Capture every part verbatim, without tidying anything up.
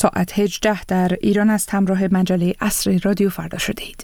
ساعت هجده در ایران است. همراه مجله عصر رادیو فردا شده اید.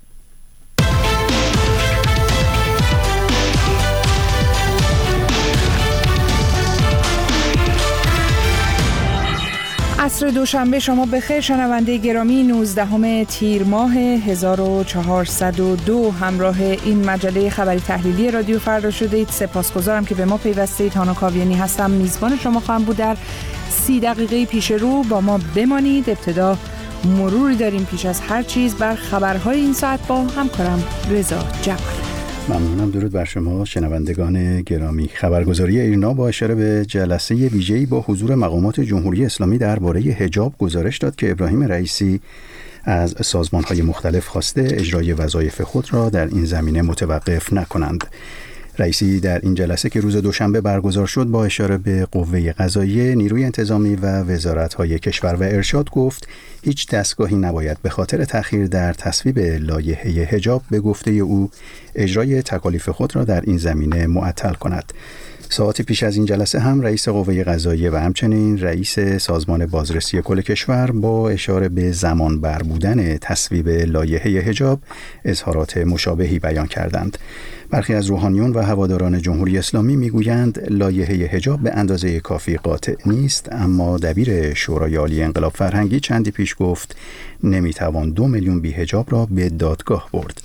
عصر دوشنبه شما بخیر شنونده گرامی. نوزدهم تیر ماه هزار و چهارصد و دو همراه این مجله خبری تحلیلی رادیو فردا شده اید. سپاسگزارم که به ما پیوستید. هانا کاویانی هستم، میزبان شما خواهم بود. در سی دقیقه پیش رو با ما بمانید. ابتدا مروری داریم پیش از هر چیز بر خبرهای این ساعت با همکارم رضا جمال. ممنونم. درود بر شما شنوندگان گرامی. خبرگزاری ایرنا با اشاره به جلسه ویژه‌ای با حضور مقامات جمهوری اسلامی درباره حجاب گزارش داد که ابراهیم رئیسی از سازمان‌های مختلف خواسته اجرای وظایف خود را در این زمینه متوقف نکنند. رئیسی در این جلسه که روز دوشنبه برگزار شد با اشاره به قوه قضاییه، نیروی انتظامی و وزارت‌های کشور و ارشاد گفت هیچ دستگاهی نباید به خاطر تأخیر در تصویب لایحه حجاب به گفته او اجرای تکالیف خود را در این زمینه معطل کند. ساعتی پیش از این جلسه هم رئیس قوه قضاییه و همچنین رئیس سازمان بازرسی کل کشور با اشاره به زمان بر بودن تصویب لایحه حجاب اظهارات مشابهی بیان کردند. برخی از روحانیون و هواداران جمهوری اسلامی میگویند لایحه حجاب به اندازه کافی قاطع نیست، اما دبیر شورای عالی انقلاب فرهنگی چندی پیش گفت نمیتوان دو میلیون بی حجاب را به دادگاه برد.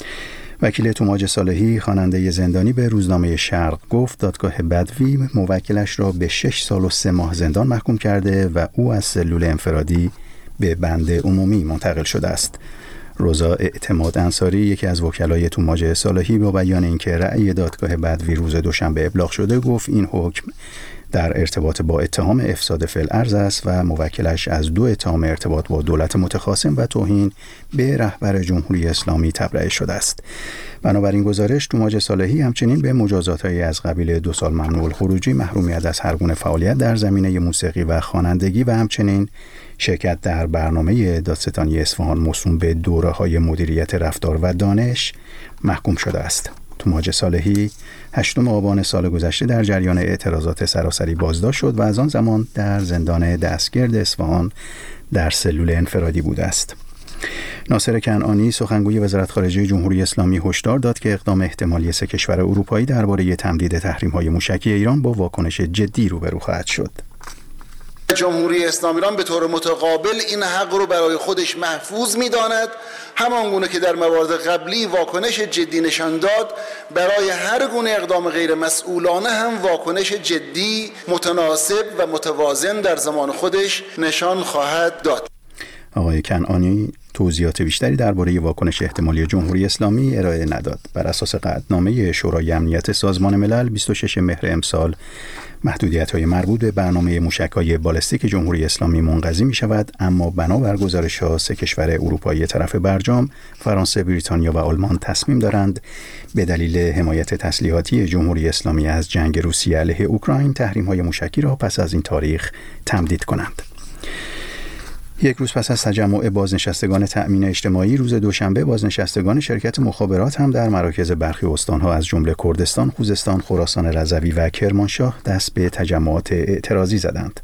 وکیل توماج صالحی خواننده زندانی به روزنامه شرق گفت دادگاه بدوی موکلش را به شش سال و سه ماه زندان محکوم کرده و او از سلول انفرادی به بند عمومی منتقل شده است. روزا اعتماد انصاری یکی از وکلای توماج صالحی با بیان اینکه رأی دادگاه بدوی روز دوشنبه ابلاغ شده گفت این حکم در ارتباط با اتهام افساد فی‌الارض است و موکلش از دو اتهام ارتباط با دولت متخاصم و توهین به رهبر جمهوری اسلامی تبرئه شده است. بنابراین گزارش توماج صالحی همچنین به مجازات‌های از قبیل دو سال ممنوع الخروجی، محرومیت از هر گونه فعالیت در زمینه موسیقی و خوانندگی و همچنین شرکت در برنامه دادستانی اصفهان موسوم به دوره‌های مدیریت رفتار و دانش محکوم شده است. توماج صالحی هشتم آبان سال گذشته در جریان اعتراضات سراسری بازداشت شد و از آن زمان در زندان دستگرد اصفهان در سلول انفرادی بوده است. ناصر کنعانی سخنگوی وزارت خارجه جمهوری اسلامی هشدار داد که اقدام احتمالی سه کشور اروپایی درباره تمدید تحریم‌های موشکی ایران با واکنش جدی روبرو خواهد شد. جمهوری اسلامی ایران به طور متقابل این حق رو برای خودش محفوظ می‌داند، همانگونه که در موارد قبلی واکنش جدی نشان داد، برای هر گونه اقدام غیر مسئولانه هم واکنش جدی، متناسب و متوازن در زمان خودش نشان خواهد داد. آقای کنعانی توضیحات بیشتری درباره واکنش احتمالی جمهوری اسلامی ارائه نداد. بر اساس قطعنامه شورای امنیت سازمان ملل بیست و شش مهر امسال محدودیت‌های مربوط به برنامه موشک‌های بالستیک جمهوری اسلامی منقضی می‌شود، اما بنابر گزارش‌ها سه کشور اروپایی طرف برجام، فرانسه، بریتانیا و آلمان تصمیم دارند به دلیل حمایت تسلیحاتی جمهوری اسلامی از جنگ روسیه علیه اوکراین تحریم‌های موشکی را پس از این تاریخ تمدید کنند. یک روز پس از تجمع بازنشستگان تأمین اجتماعی روز دوشنبه، بازنشستگان شرکت مخابرات هم در مراکز برخی استان‌ها از جمله کردستان، خوزستان، خراسان رضوی و کرمانشاه دست به تجمعات اعتراضی زدند.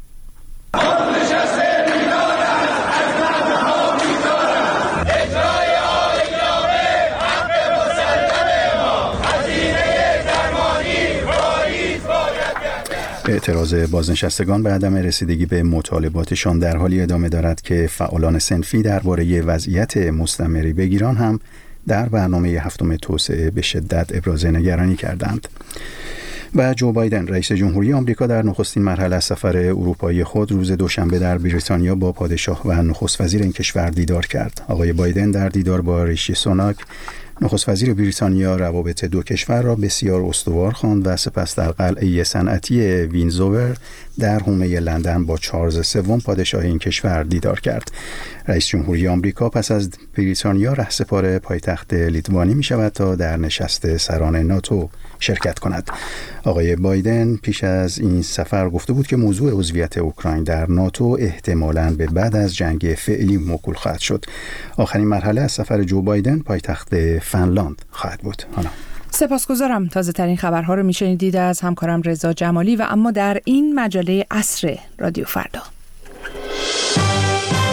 اعتراض بازنشستگان به عدم رسیدگی به مطالباتشان در حالی ادامه دارد که فعالان صنفی درباره وضعیت مستمری بگیران هم در برنامه هفتم توسعه به شدت ابراز نگرانی کردند. و جو بایدن رئیس جمهوری آمریکا در نخستین مرحله از سفر اروپایی خود روز دوشنبه در بریتانیا با پادشاه و نخست وزیر این کشور دیدار کرد. آقای بایدن در دیدار با ریشی سوناک نخست وزیر بریتانیا روابط دو کشور را بسیار استوار خواند و سپس در قلعه صنعتی وینزور در حومه لندن با چارلز سوم پادشاه این کشور دیدار کرد. رئیس جمهوری آمریکا پس از بریتانیا رهسپار پایتخت لیتوانی می شود تا در نشست سران ناتو شرکت کند. آقای بایدن پیش از این سفر گفته بود که موضوع عضویت اوکراین در ناتو احتمالاً به بعد از جنگ فعلی موکول خواهد شد. آخرین مرحله از سفر جو بایدن پایتخت فنلاند خواهد بود. حالا سپاسگزارم. تازه ترین خبرها رو میشنیدید از همکارم رضا جمالی و اما در این مجله عصر رادیو فردا.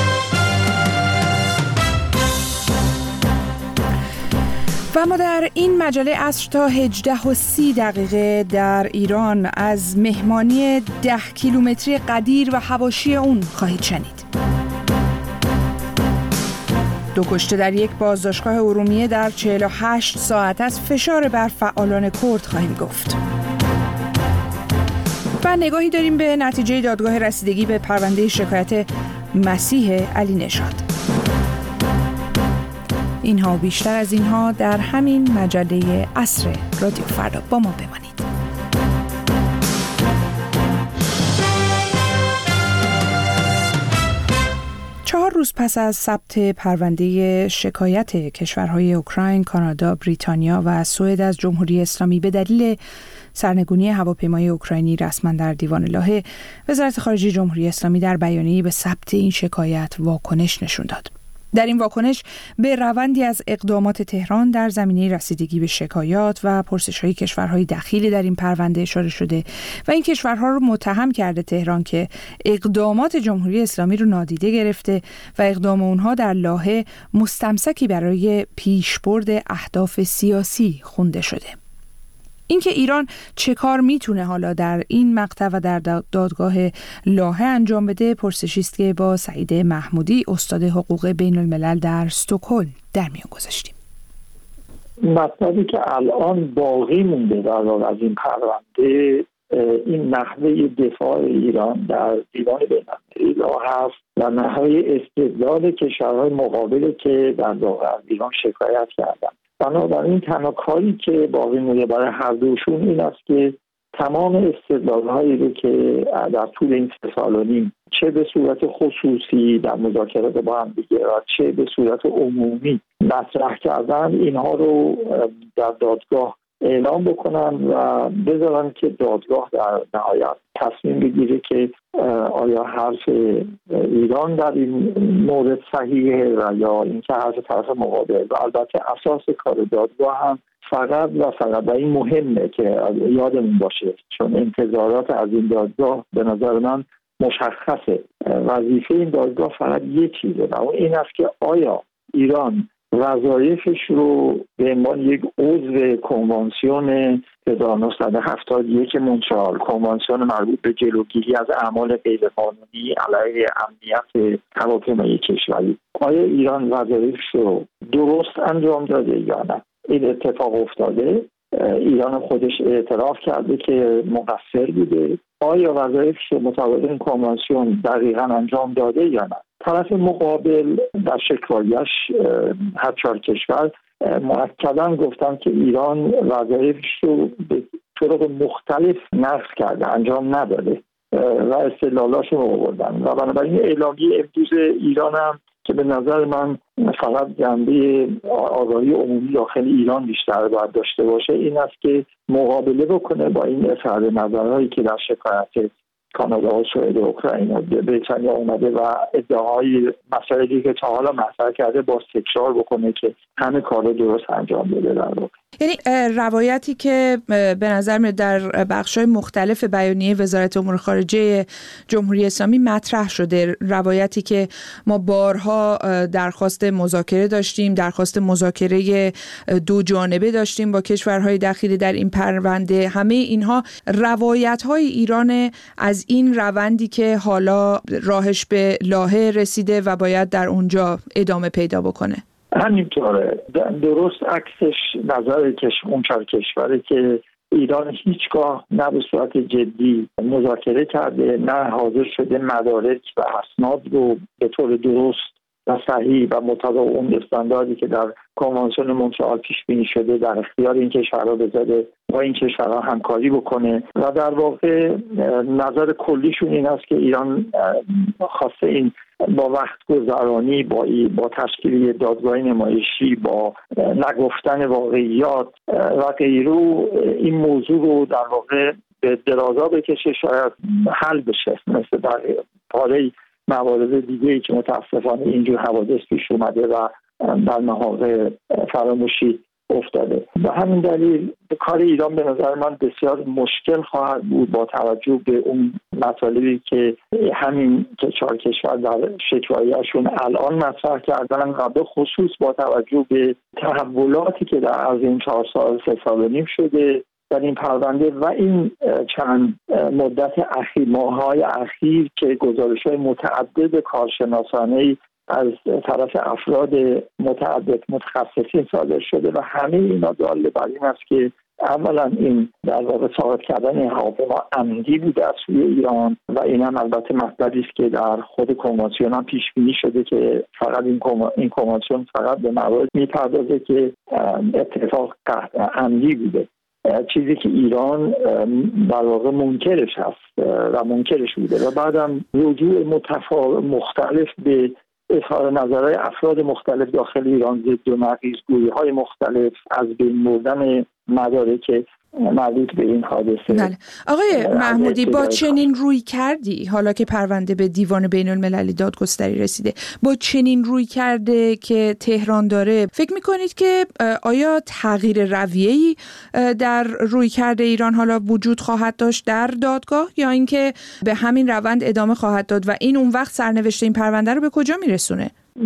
و ما در این مجله عصر تا هجده و سی دقیقه در ایران از مهمانی ده کیلومتری قدیر و حواشی اون خواهید شنید. دو کشته در یک بازداشتگاه ارومیه در چهل و هشت ساعت از فشار بر فعالان کرد خواهیم گفت. و نگاهی داریم به نتیجه دادگاه رسیدگی به پرونده شکایت مسیح علی نژاد. اینها و بیشتر از اینها در همین مجله عصر رادیو فردا. با ما بمانید. چهار روز پس از ثبت پرونده شکایت کشورهای اوکراین، کانادا، بریتانیا و سوئد از جمهوری اسلامی به دلیل سرنگونی هواپیمای اوکراینی رسما در دیوان لاهه، وزارت خارجه جمهوری اسلامی در بیانیه‌ای به ثبت این شکایت واکنش نشون داد. در این واکنش به روندی از اقدامات تهران در زمینه رسیدگی به شکایات و پرسش‌های کشورهای دخیل در این پرونده اشاره شده و این کشورها رو متهم کرده تهران که اقدامات جمهوری اسلامی رو نادیده گرفته و اقدام اونها در لاهه مستمسکی برای پیشبرد اهداف سیاسی خونده شده. اینکه ایران چه کار میتونه حالا در این مقطع و در دادگاه لاهه انجام بده، پرسشی است که با سعید محمودی، استاد حقوق بین الملل در استکهلم، در میان گذاشتیم. مطلبی که الان باقی مونده در واقع از این پرونده این نحوه دفاع ایران در دیوان بین‌المللی لاهه است و نحوه استدلال کشورهای مقابل که در واقع از ایران شکایت کردن. بنابراین تنها کاری که باقی مونده برای هر دوشون این است که تمام استدلال‌هایی رو که در طول این سه سال و نیم چه به صورت خصوصی در مذاکرات با هم دیگه و چه به صورت عمومی مطرح کردن، اینها رو در دادگاه اعلام بکنن و بذارن که دادگاه در نهایت تصمیم بگیره که آیا حرف ایران در این مورد صحیحه و یا اینکه حرف طرف مقابل. و البته اساس کار دادگاه هم فقط و فقط و این مهمه که یادمون باشه، چون انتظارات از این دادگاه به نظر من مشخصه. وظیفه این دادگاه فقط یک چیزه و اون این است که آیا ایران وظایفش رو به عنوان یک عضو کنوانسیون هزار و نهصد و هفتاد و یک مونترال، کنوانسیون مربوط به جلوگیری از اعمال غیرقانونی علیه امنیت هواپیمایی کشوری، آیا ایران وظایفش رو درست انجام داده یا نه؟ این اتفاق افتاده، ایران خودش اعتراف کرده که مقصر بوده. آیا وظایفش رو مطابق این کنوانسیون دقیقاً انجام داده یا نه؟ طرف مقابل در شکایش هر چهار کشور مؤکداً گفتن که ایران وظایفش رو به طرق مختلف نقض کرده، انجام نداده و استدلالاشون رو آوردن. و بنابراین اعلامیه امروز ایران هم که به نظر من فقط جنبه آگاهی عمومی داخل ایران بیشتر باید داشته باشه، این است که مقابله بکنه با این اظهار نظرهایی که در شکایت کانادا و سوئد و اوکراین و بریتانیا اومده و ادعاهای مسائلی که تا حالا مطرح کرده باز تکرار بکنه که همه کارا درست انجام بده. در واقع یعنی روایتی که به نظر میاد در بخش‌های مختلف بیانیه وزارت امور خارجه جمهوری اسلامی مطرح شده، روایتی که ما بارها درخواست مذاکره داشتیم، درخواست مذاکره دو جانبه داشتیم با کشورهای دخیل در این پرونده، همه اینها روایت‌های ایران از این روندی که حالا راهش به لاهه رسیده و باید در اونجا ادامه پیدا بکنه. همینطوره، درست عکسش نظر کش اون چهار کشوره که ایران هیچگاه نه به صورت جدی مذاکره کرده، نه حاضر شده مدارک و اسناد رو به طور درست و صحیح و مطابق اون استانداردی که در کنوانسیون مونترال پیش بینی شده در اختیار این کشورها بذاره، با این کشورها همکاری بکنه. و در واقع نظر کلیشون این است که ایران خواسته این با وقت گذرانی، با با تشکیل دادگاه نمایشی، با نگفتن واقعیات و غیره این موضوع رو در واقع به درازا بکشه، شاید حل بشه، مثل در پاره موارد دیگه‌ای که متاسفانه اینجور حوادث پیش اومده و در مواقع فراموشی افتاده. به همین دلیل کار ایران به نظر من بسیار مشکل خواهد بود با توجه به اون مطالبی که همین که چهار کشور در شکایه‌شون الان مطرح کردن و به خصوص با توجه به تحولاتی که در از این چهار سال سه سال و نیم شده در این پرونده و این چند مدت اخیر ماه‌های اخیر که گزارش‌های متعدد کارشناسانه‌ای از طرف افراد متعدد متخصصین صادر شده و همه اینا دال بر این است که اولا این در واقع ساقط کردن این هواپیما عمدی بوده از سوی ایران و این هم البته مطلبی است که در خود کنوانسیون هم پیش بینی شده که فقط این این کنوانسیون فقط به موارد میپردازه که اتفاق عمدی بوده، چیزی که ایران در واقع منکرش هست و منکرش بوده و بعدم رجوع متفاوت مختلف به اظهار نظرهای افراد مختلف داخل ایران ضد و نقیض‌گویی‌های مختلف از بین بردن مدارک مربوط به این حادثه. بله. آقای محمودی، با چنین روی کردی حالا که پرونده به دیوان بین المللی دادگستری رسیده، با چنین روی کرده که تهران داره، فکر میکنید که آیا تغییر رویه‌ای در روی کرده ایران حالا وجود خواهد داشت در دادگاه یا اینکه به همین روند ادامه خواهد داد و این اون وقت سرنوشت این پرونده رو به کجا میرسونه؟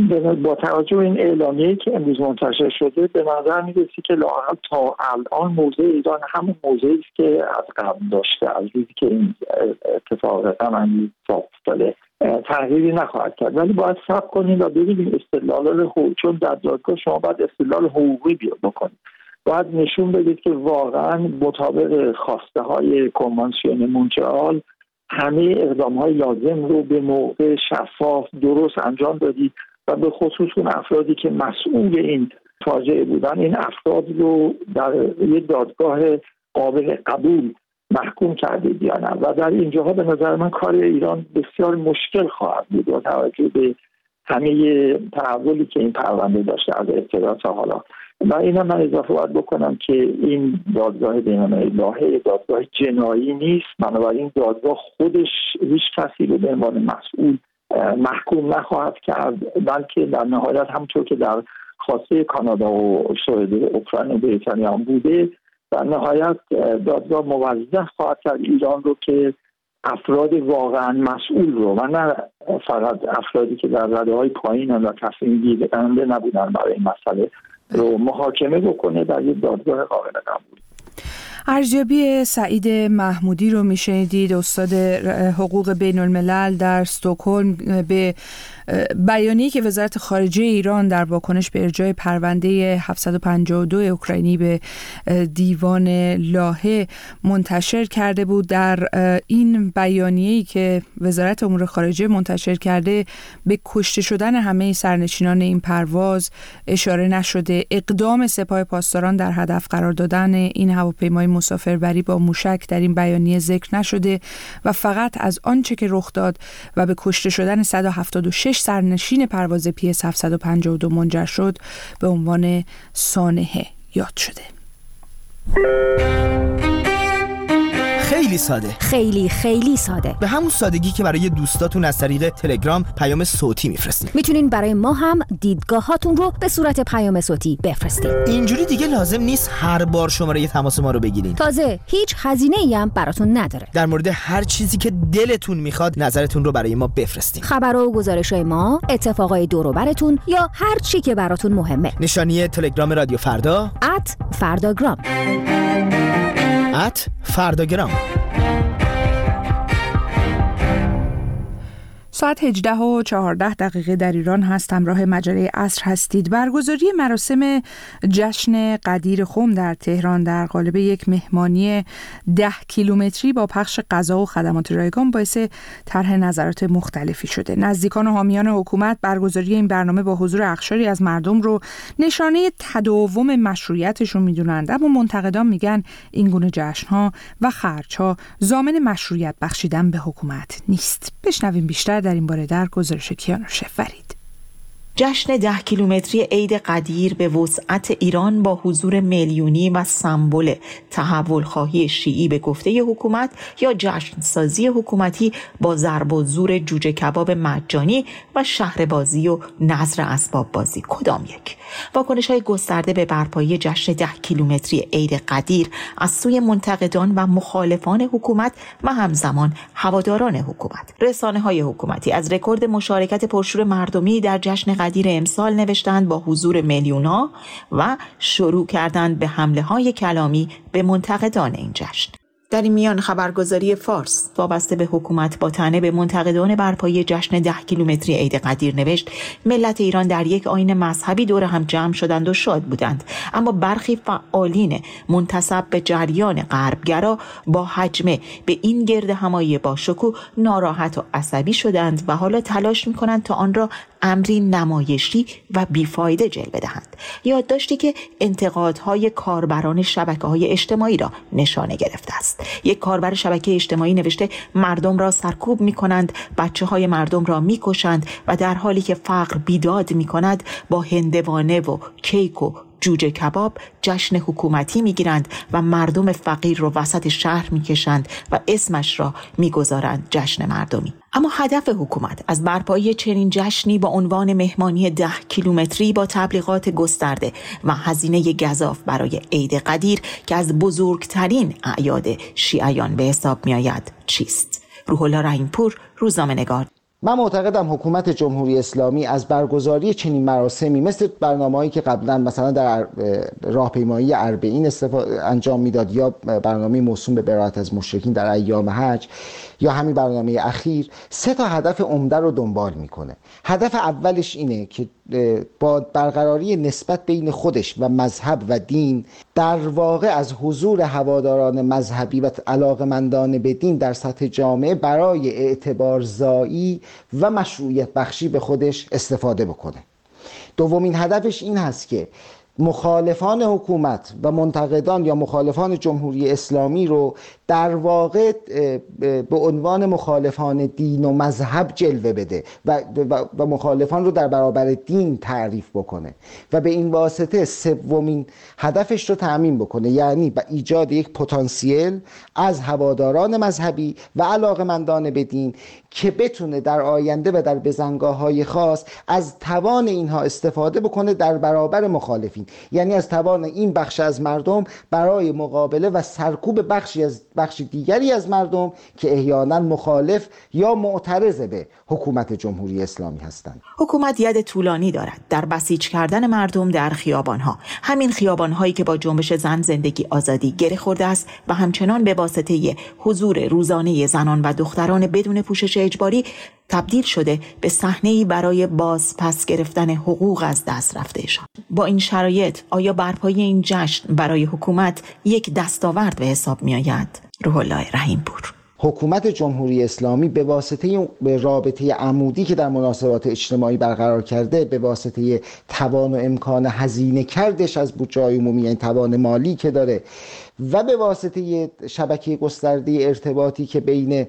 با توجه به این اعلامیه‌ای که امروز منتشر شده به نظر می‌رسه که لااقل تا الان موضع ایران همون موضعی است که از قبل داشته، از روزی که این اتفاق غم‌انگیز افتاده تغییری نخواهد کرد، ولی باید صبر کنیم و ببینیم استدلال حقوقی، چون در دادگاه شما باید استدلال حقوقی بیان بکنید، باید نشون بدید که واقعا مطابق خواسته‌های کنوانسیون مونترال همه اقدام‌های لازم رو به موقع شفاف درست انجام دادید و به خصوص اون افرادی که مسئول این فاجعه بودن این افراد رو در یک دادگاه قابل قبول محکوم کردید یا نه. و در اینجاها به نظر من کار ایران بسیار مشکل خواهد بود با توجه به همه تحولی که این پرونده داشته از ابتدا تا حالا. و اینا من اضافه باید بکنم که این دادگاه بین‌المللی دادگاه جنایی نیست، بنابراین دادگاه خودش هیچ کسی رو به عنوان مسئول محکوم نخواهد کرد، بلکه در نهایت همونطور که در خواسته کانادا و سوئد و اوکراین و بریتانیا هم بوده، در نهایت دادگاه موظف خواهد کرد ایران رو که افراد واقعا مسئول رو و نه فقط افرادی که در رده‌های پایین و تصمیم گیرنده نبودن برای این مسئله رو محاکمه بکنه در یک دادگاه قابل قبول. ارزیابی سعید محمودی رو میشنیدید، استاد حقوق بین الملل در استکهلم، به بیانیه‌ای که وزارت خارجه ایران در واکنش به ارجاع پرونده هفتصد و پنجاه و دو اوکراینی به دیوان لاهه منتشر کرده بود. در این بیانیه‌ای که وزارت امور خارجه منتشر کرده به کشته شدن همه سرنشینان این پرواز اشاره نشده. اقدام سپاه پاسداران در هدف قرار دادن این هواپیمای مسافربری با موشک در این بیانیه ذکر نشده و فقط از آنچه که رخ داد و به کشته شدن صد و هفتاد و شش سرنشین پرواز پی اس هفتصد و پنجاه و دو منجر شد به عنوان سانحه یاد شده. خیلی ساده، خیلی خیلی ساده، به همون سادگی که برای دوستاتون از طریق تلگرام پیام صوتی میفرستین. میتونین برای ما هم دیدگاهاتون رو به صورت پیام صوتی بفرستین. اینجوری دیگه لازم نیست هر بار شماره تماس ما رو بگیرین. تازه هیچ هزینه‌ای هم براتون نداره. در مورد هر چیزی که دلتون میخواد نظرتون رو برای ما بفرستین. خبرها و گزارش‌های ما، اتفاقای دور و براتون یا هر چی که براتون مهمه. نشانی تلگرام رادیو فردا ات فرداگرام ات فرداگرام. ساعت هجده و چهارده دقیقه در ایران هست. همراه مجله عصر هستید. برگزاری مراسم جشن قدیر خم در تهران در قالب یک مهمانی ده کیلومتری با پخش غذا و خدمات رایگان باعث طرح نظرات مختلفی شده. نزدیکان و حامیان حکومت برگزاری این برنامه با حضور اقشاری از مردم رو نشانه تداوم مشروعیتشون میدونند، اما منتقدان میگن این گونه جشن‌ها و خرج‌ها ضامن مشروعیت بخشیدن به حکومت نیست. بشنویم بیشتر در این باره در گزارش کیانوش فرید. جشن ده کیلومتری عید قدیر به وسعت ایران با حضور میلیونی و سمبل تحول خواهی شیعی به گفته حکومت یا جشن سازی حکومتی با ضرب و زور جوجه کباب مجانی و شهر بازی و نظر اسباب بازی کدام یک؟ واکنش‌های گسترده به برپایی جشن ده کیلومتری عید قدیر از سوی منتقدان و مخالفان حکومت و همزمان هواداران حکومت. رسانه‌های حکومتی از رکورد مشارکت پرشور مردمی در جشن قدیر امسال نوشتند با حضور میلیون‌ها و شروع کردند به حمله‌های کلامی به منتقدان این جشن. در این میان خبرگزاری فارس وابسته به حکومت با طعنه به منتقدان برپایی جشن ده کیلومتری عید قدیر نوشت ملت ایران در یک آیین مذهبی دور هم جمع شدند و شاد بودند، اما برخی فعالین منتسب به جریان غربگرا با حجمه به این گرد همایی با شکوه ناراحت و عصبی شدند و حالا تلاش می‌کنند تا آن را امری نمایشی و بیفایده جلوه دهند. یادداشتی که انتقادهای کاربران شبکه‌های اجتماعی را نشانه گرفته است. یک کاربر شبکه اجتماعی نوشته مردم را سرکوب می‌کنند، بچه‌های مردم را می‌کشند و در حالی که فقر بیداد می‌کند با هندوانه و کیک و جوجه کباب جشن حکومتی میگیرند و مردم فقیر رو وسط شهر میکشند و اسمش را میگذارند جشن مردمی. اما هدف حکومت از برپایی چنین جشنی با عنوان مهمانی ده کیلومتری با تبلیغات گسترده و هزینه گزاف برای عید قدیر که از بزرگترین اعیاد شیعیان به حساب میآید چیست؟ روح الله رحیمپور، روزنامه‌نگار. من معتقدم حکومت جمهوری اسلامی از برگزاری چنین مراسمی مثل برنامه‌هایی که قبلا مثلا در راهپیمایی اربعین انجام میداد یا برنامه موسوم به برائت از مشرکین در ایام حج یا همین برنامه اخیر سه تا هدف عمده رو دنبال میکنه. هدف اولش اینه که با برقراری نسبت بین خودش و مذهب و دین در واقع از حضور هواداران مذهبی و علاقمندان به دین در سطح جامعه برای اعتبارزایی و مشروعیت بخشی به خودش استفاده بکنه. دومین هدفش این هست که مخالفان حکومت و منتقدان یا مخالفان جمهوری اسلامی رو در واقع به عنوان مخالفان دین و مذهب جلوه بده و, و, و مخالفان رو در برابر دین تعریف بکنه و به این واسطه سومین هدفش رو تأمین بکنه، یعنی به ایجاد یک پتانسیل از هواداران مذهبی و علاقمندان به دین که بتونه در آینده و در بزنگاه‌های خاص از توان اینها استفاده بکنه در برابر مخالفین، یعنی از توان این بخش از مردم برای مقابله و سرکوب بخشی از بخش دیگری از مردم که احیانا مخالف یا معترض به حکومت جمهوری اسلامی هستند. حکومت ید طولانی دارد در بسیج کردن مردم در خیابان‌ها، همین خیابان‌هایی که با جنبش زن زندگی آزادی گره خورده است و همچنان به واسطه حضور روزانه زنان و دختران بدون پوشش اجباری تبدیل شده به صحنه‌ای برای باز پس گرفتن حقوق از دست رفته‌شان. با این شرایط آیا برپایی این جشن برای حکومت یک دستاورد به حساب می‌آید؟ روح الله رحیمپور. حکومت جمهوری اسلامی به واسطه رابطه عمودی که در مناسبات اجتماعی برقرار کرده، به واسطه توان و امکان هزینه کردش از بودجه عمومی، یعنی توان مالی که داره، و به واسطه شبکه گسترده ارتباطی که بین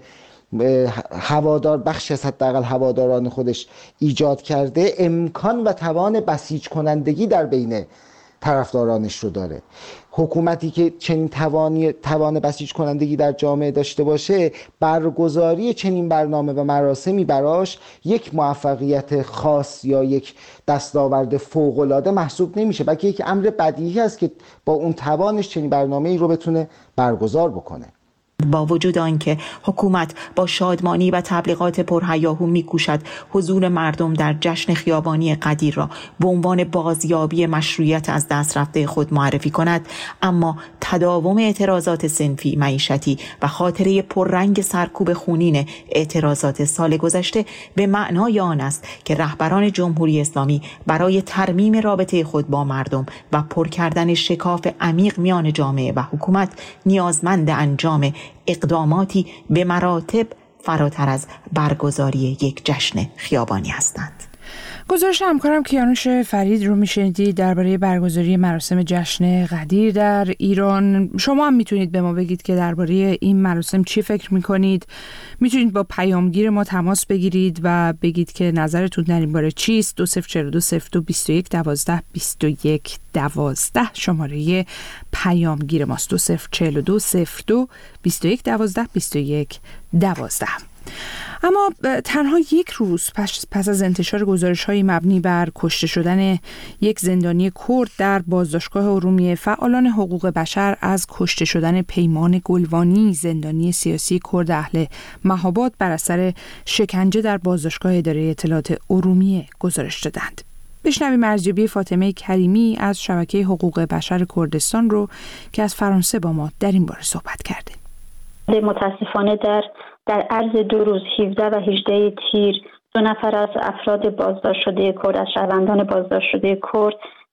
هوادار بخش از حداقل هواداران خودش ایجاد کرده، امکان و توان بسیج کنندگی در بین طرفدارانش رو داره. حکومتی که چنین توانی توان بسیج کنندگی در جامعه داشته باشه، برگزاری چنین برنامه و مراسمی براش یک موفقیت خاص یا یک دستاورد فوق‌العاده محسوب نمیشه، بلکه یک امر بدیهی است که با اون توانش چنین برنامه‌ای رو بتونه برگزار بکنه. با وجود آنکه حکومت با شادمانی و تبلیغات پرهیاهو می‌کوشد حضور مردم در جشن خیابانی قدیر را به عنوان بازیابی مشروعیت از دست رفته خود معرفی کند، اما تداوم اعتراضات صنفی، معیشتی و خاطره پررنگ سرکوب خونین اعتراضات سال گذشته به معنای آن است که رهبران جمهوری اسلامی برای ترمیم رابطه خود با مردم و پر کردن شکاف عمیق میان جامعه و حکومت نیازمند انجام اقداماتی به مراتب فراتر از برگزاری یک جشن خیابانی هستند. گزارش همکارم کیانوش فرید رو میشنیدید درباره برگزاری مراسم جشن قدیر در ایران. شما هم میتونید به ما بگید که درباره این مراسم چی فکر میکنید. میتونید با پیامگیر ما تماس بگیرید و بگید که نظرتون در این باره چیست. دو صفر چهار دو صفر دو بیست و یک دوازده بیست و یک دوازده شماره پیامگیر ماست. دو صفر چهار دو صفر دو بیست و یک دوازده بیست و یک دوازده. اما تنها یک روز پس, پس از انتشار گزارش‌های مبنی بر کشته شدن یک زندانی کرد در بازداشتگاه ارومیه، فعالان حقوق بشر از کشته شدن پیمان گلوانی، زندانی سیاسی کرد اهل مهاباد، بر اثر شکنجه در بازداشتگاه اداره اطلاعات ارومیه گزارش دادند. بشنویم ارزیابی فاطمه کریمی از شبکه حقوق بشر کردستان رو که از فرانسه با ما در این باره صحبت کرده. متاسفانه در در عرض دو روز هفده و هجده تیر دو نفر از افراد بازداشت شده کرد، از شهروندان بازداشت شده کرد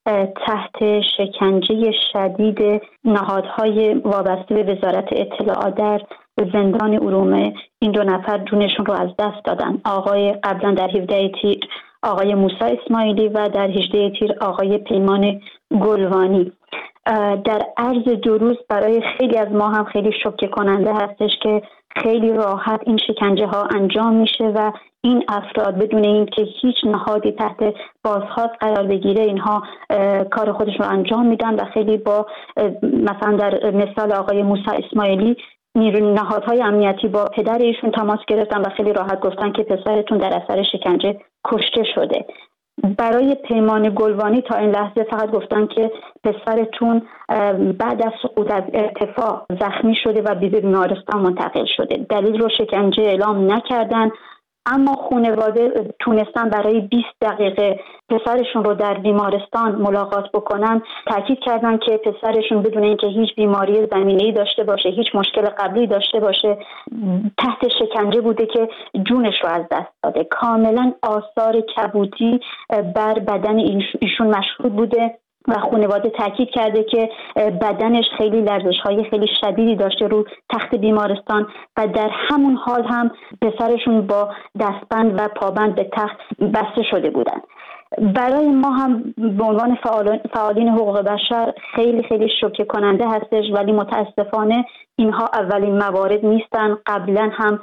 تحت شکنجه شدید نهادهای وابسته به وزارت اطلاعات در زندان ارومیه این دو نفر جونشون رو از دست دادن. آقای قبلا در هفده تیر آقای موسی اسماعیلی و در هجده تیر آقای پیمان گلوانی. در عرض دو روز برای خیلی از ما هم خیلی شوکه کننده هستش که خیلی راحت این شکنجه ها انجام میشه و این افراد بدون اینکه هیچ نهادی تحت بازخواست قرار بگیره اینها کار خودش رو انجام میدن و خیلی با مثلا در مثال آقای موسی اسماعیلی نیروی نهادهای امنیتی با پدر ایشون تماس گرفتن و خیلی راحت گفتن که پسرتون در اثر شکنجه کشته شده. برای پیمان گلوانی تا این لحظه فقط گفتن که پسرتون بعد از سقوط از ارتفاع زخمی شده و به بیمارستان منتقل شده. دلیل رو شکنجه اعلام نکردن، اما خانواده تونستن برای بیست دقیقه پسرشون رو در بیمارستان ملاقات بکنن. تاکید کردن که پسرشون بدون اینکه هیچ بیماری زمینه‌ای داشته باشه، هیچ مشکل قبلی داشته باشه، تحت شکنجه بوده که جونش رو از دست داده. کاملا آثار کبودی بر بدن ایشون مشهود بوده و خانواده تاکید کرده که بدنش خیلی لرزش‌های خیلی شدیدی داشته رو تخت بیمارستان و در همون حال هم پسرشون با دستبند و پابند به تخت بسته شده بودن. برای ما هم به عنوان فعالین حقوق بشر خیلی خیلی شوکه کننده هستش، ولی متاسفانه اینها اولین موارد نیستن. قبلا هم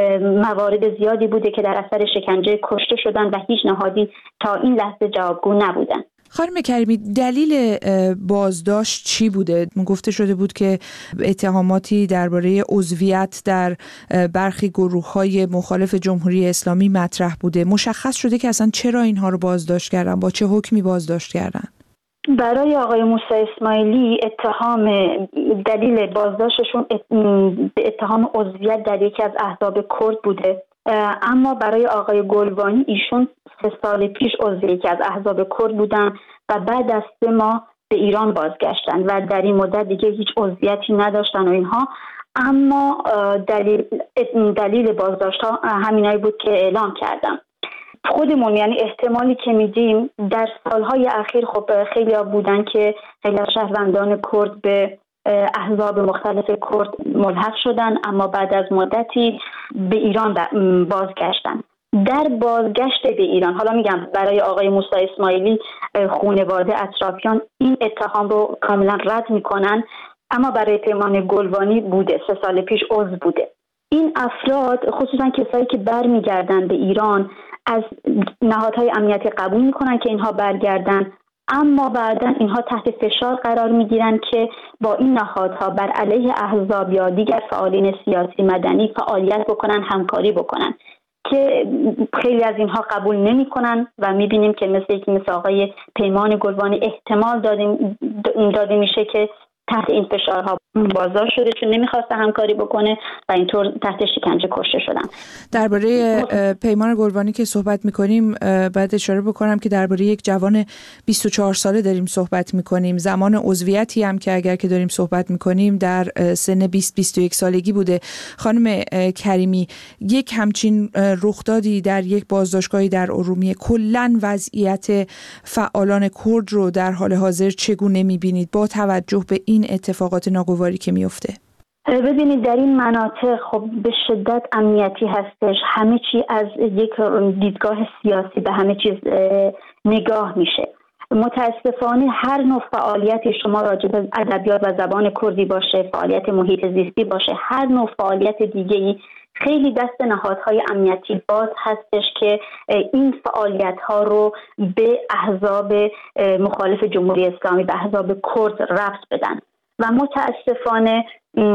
موارد زیادی بوده که در اثر شکنجه کشته شدن و هیچ نهادی تا این لحظه جوابگو نبودن. خانم کریمی، دلیل بازداشت چی بوده؟ گفته شده بود که اتهاماتی درباره عضویت در برخی گروه‌های مخالف جمهوری اسلامی مطرح بوده. مشخص شده که اصلا چرا اینها رو بازداشت کردن؟ با چه حکمی بازداشت کردن؟ برای آقای موسی اسماعیلی اتهام دلیل بازداشتشون به اتهام عضویت در یکی از احزاب کرد بوده، اما برای آقای گلوانی ایشون سه سال پیش عضو یکی از احزاب کرد بودن و بعد از سه ماه به ایران بازگشتن و در این مدت دیگه هیچ عضویتی نداشتن و اینها. اما دلیل دلیل بازداشت ها همینایی بود که اعلام کردم. خودمون یعنی احتمالی که میدیم در سالهای اخیر خب خیلی ها بودن که خیلی از شهروندان کرد به احزاب مختلف کرد ملحق شدن، اما بعد از مدتی به ایران بازگشتن. در بازگشت به ایران، حالا میگم برای آقای موسی اسماعیلی خانواده اطرافیان این اتهام رو کاملا رد میکنن، اما برای پیمان گلوانی بوده، سه سال پیش عضو بوده. این افراد خصوصا کسایی که برمیگردن به ایران از نهادهای امنیتی قبول میکنن که اینها برگردن، اما بعدا اینها تحت فشار قرار میگیرن که با این نهادها بر علیه احزاب یا دیگر فعالین سیاسی مدنی فعالیت بکنن، همکاری بکنن، که خیلی از اینها قبول نمیکنن و میبینیم که مثل یکی مثل آقای پیمان گلوانی احتمال دادیم داده میشه که تحت این فشارها بازداشت شده چون نمیخواسته همکاری بکنه و اینطور تحت شکنجه کشته شدن. درباره پیمان گلوانی که صحبت میکنیم باید اشاره بکنم که درباره یک جوان بیست و چهار ساله داریم صحبت میکنیم. زمان عضویتی هم که اگر که داریم صحبت میکنیم در سن بیست بیست و یک سالگی بوده. خانم کریمی، یک همچین رخدادی در یک بازداشتگاهی در ارومیه کلاً وضعیت فعالان کرد رو در حال حاضر چگونه میبینید با توجه به این اتفاقات ناگواری که میفته؟ ببینید در این مناطق خب به شدت امنیتی هستش، همه چی از یک دیدگاه سیاسی به همه چیز نگاه میشه. متاسفانه هر نوع فعالیتی شما راجع به ادبیات و زبان کردی باشه، فعالیت محیط زیستی باشه، هر نوع فعالیت دیگه‌ای خیلی دست نهادهای امنیتی باز هستش که این فعالیت ها رو به احزاب مخالف جمهوری اسلامی، به احزاب کرد ربط بدن و متاسفانه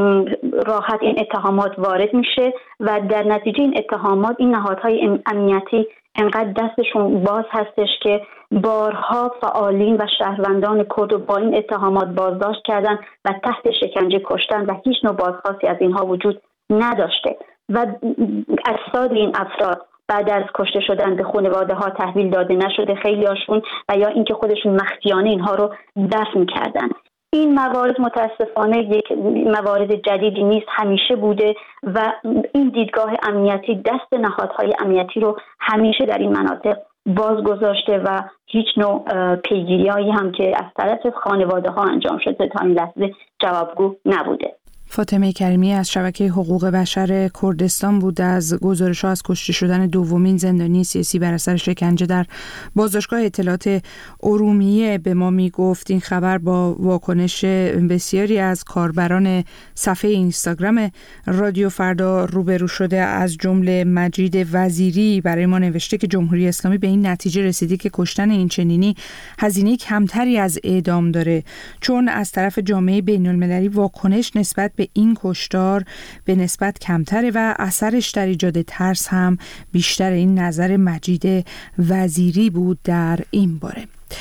راحت این اتهامات وارد میشه و در نتیجه این اتهامات این نهادهای امنیتی انقدر دستشون باز هستش که بارها فعالین و شهروندان کرد رو با این اتهامات بازداشت کردن و تحت شکنجه کشتن و هیچ نوع بازخواستی از اینها وجود نداشته و اجساد این افراد بعد از کشته شدن به خانواده ها تحویل داده نشده، خیلی هاشون و یا اینکه خودشون مخفیانه اینها رو دفن کردن. این موارد متاسفانه یک موارد جدیدی نیست، همیشه بوده و این دیدگاه امنیتی دست نهادهای امنیتی رو همیشه در این مناطق باز گذاشته و هیچ نوع پیگیری‌هایی هم که از طرف خانواده ها انجام شده تا این لحظه جوابگو نبوده. فاطمه کریمی از شبکه حقوق بشر کردستان بود. از گزارش‌ها از کشته شدن دومین زندانی سیاسی بر اثر شکنجه در بازداشتگاه اطلاعات ارومیه به ما میگفت. این خبر با واکنش بسیاری از کاربران صفحه اینستاگرام رادیو فردا روبرو شده، از جمله مجید وزیری برای ما نوشته که جمهوری اسلامی به این نتیجه رسیده که کشتن این چنینی هزینه کمتری از اعدام داره، چون از طرف جامعه بین‌المللی واکنش نسبت به این کشتار به نسبت کمتره و اثرش در ایجاد ترس هم بیشتر. این نظر مجید وزیری بود در این باره.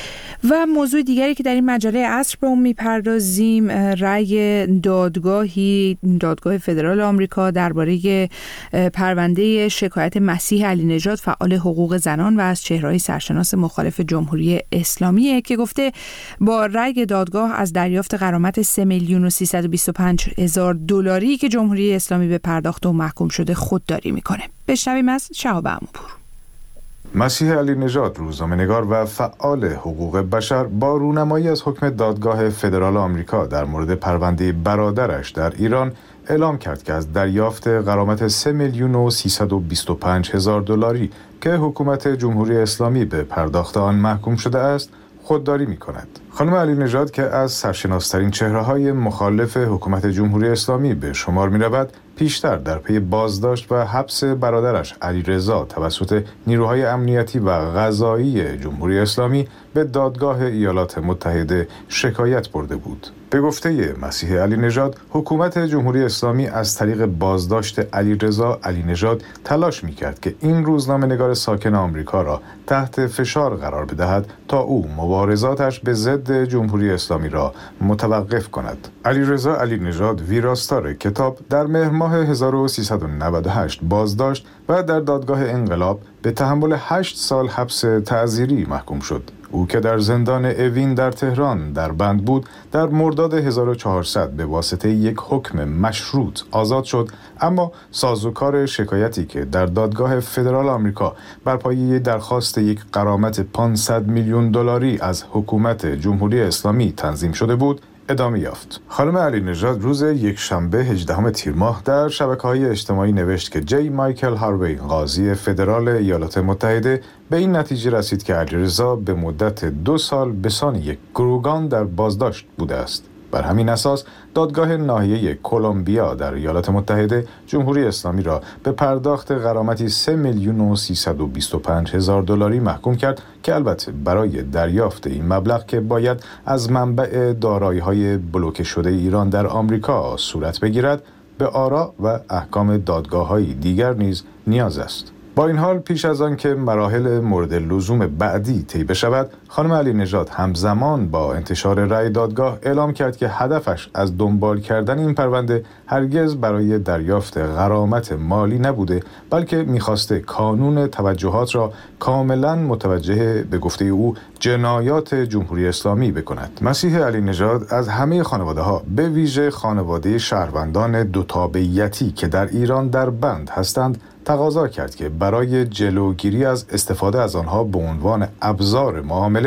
و موضوع دیگری که در این مجله عصر به اون میپردازیم، رأی دادگاهی دادگاه فدرال آمریکا درباره پرونده شکایت مسیح علی نژاد فعال حقوق زنان و از چهره‌های سرشناس مخالف جمهوری اسلامیه که گفته با رأی دادگاه از دریافت غرامت سه میلیون و سیصد و بیست و پنج هزار دلاری که جمهوری اسلامی به پرداخت و محکوم شده خودداری میکنه. بشنویم از شهاب عموپور. مسیح علی نژاد، روزنامه‌نگار و فعال حقوق بشر، با رونمایی از حکم دادگاه فدرال آمریکا در مورد پرونده برادرش در ایران اعلام کرد که از دریافت غرامت سه میلیون و سیصد و بیست و پنج هزار دلاری که حکومت جمهوری اسلامی به پرداخت آن محکوم شده است خودداری می‌کند. خانم علی نژاد که از سرشناس‌ترین چهره‌های مخالف حکومت جمهوری اسلامی به شمار می‌رود، پیشتر در پی بازداشت و حبس برادرش علیرضا توسط نیروهای امنیتی و قضایی جمهوری اسلامی به دادگاه ایالات متحده شکایت برده بود. به گفته مسیح علی نژاد، حکومت جمهوری اسلامی از طریق بازداشت علیرضا علی نژاد تلاش می‌کرد که این روزنامه‌نگار ساکن آمریکا را تحت فشار قرار بدهد تا او مبارزاتش به ضد جمهوری اسلامی را متوقف کند. علیرضا علی نژاد، ویراستار کتاب، در مهر ماه هزار و سیصد و نود و هشت بازداشت و در دادگاه انقلاب به تحمل هشت سال حبس تعزیری محکوم شد. او که در زندان اوین در تهران در بند بود، در مرداد هزار و چهارصد به واسطه یک حکم مشروط آزاد شد، اما سازوکار شکایتی که در دادگاه فدرال آمریکا بر پایه درخواست یک غرامت پانصد میلیون دلاری از حکومت جمهوری اسلامی تنظیم شده بود ادامه یافت. خانم علی نژاد روز یک شنبه هجدهم تیر ماه در شبکه‌های اجتماعی نوشت که جی مایکل هاروی، قاضی فدرال ایالات متحده، به این نتیجه رسید که علیرضا به مدت دو سال به سان یک گروگان در بازداشت بوده است. بر همین اساس دادگاه ناحیه کلمبیا در ایالات متحده جمهوری اسلامی را به پرداخت غرامتی سه میلیون و سیصد و بیست و پنج هزار دلاری محکوم کرد که البته برای دریافت این مبلغ که باید از منبع دارایی‌های بلوکه شده ایران در آمریکا صورت بگیرد، به آرا و احکام دادگاه‌های دیگر نیز نیاز است. با این حال پیش از آن که مراحل مورد لزوم بعدی طی بشود، خانم علی نژاد همزمان با انتشار رأی دادگاه اعلام کرد که هدفش از دنبال کردن این پرونده هرگز برای دریافت غرامت مالی نبوده، بلکه می‌خواسته کانون توجهات را کاملا متوجه به گفته او جنایات جمهوری اسلامی بکند. مسیح علی نژاد از همه خانواده‌ها، به ویژه خانواده شهروندان دو تابعیتی که در ایران در بند هستند، تقاضا کرد که برای جلوگیری از استفاده از آنها به عنوان ابزار معامله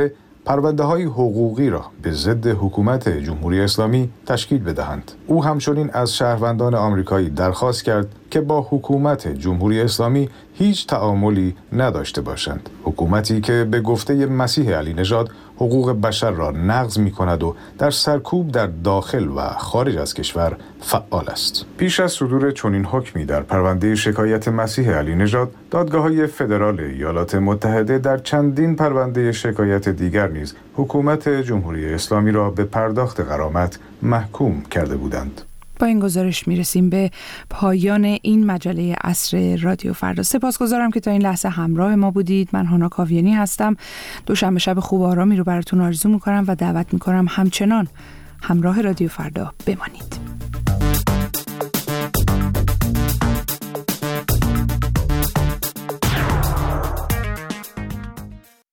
پرونده‌های حقوقی را به ضد حکومت جمهوری اسلامی تشکیل بدهند. او همچنین از شهروندان آمریکایی درخواست کرد که با حکومت جمهوری اسلامی هیچ تعاملی نداشته باشند. حکومتی که به گفته مسیح علی نژاد حقوق بشر را نقض می‌کند و در سرکوب در داخل و خارج از کشور فعال است. پیش از صدور چنین حکمی در پرونده شکایت مسیح علی نژاد، دادگاه‌های فدرال ایالات متحده در چندین پرونده شکایت دیگر نیز حکومت جمهوری اسلامی را به پرداخت غرامت محکوم کرده بودند. با این گزارش میرسیم به پایان این مجله عصر رادیو فردا. سپاسگزارم که تا این لحظه همراه ما بودید. من هانا کاویانی هستم. دوشنبه شب خوب و آرامی رو براتون آرزو میکنم و دعوت میکنم همچنان همراه رادیو فردا بمانید.